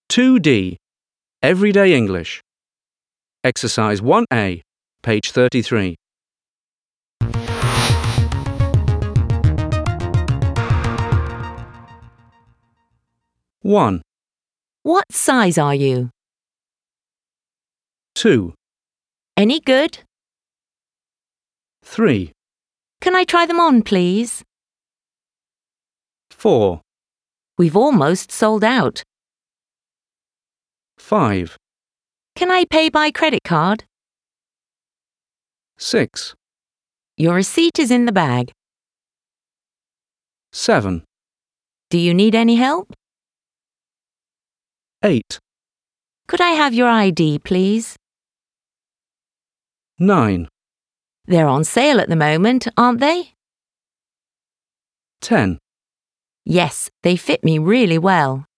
2D. Everyday English. Exercise 1A, page 33. One, What size are you? 2, Any good? 3, Can I try them on, please? 4, We've almost sold out. 5, Can I pay by credit card? 6, Your receipt is in the bag. 7, Do you need any help? 8, Could I have your ID, please? 9, They're on sale at the moment, aren't they? 10. Yes, they fit me really well.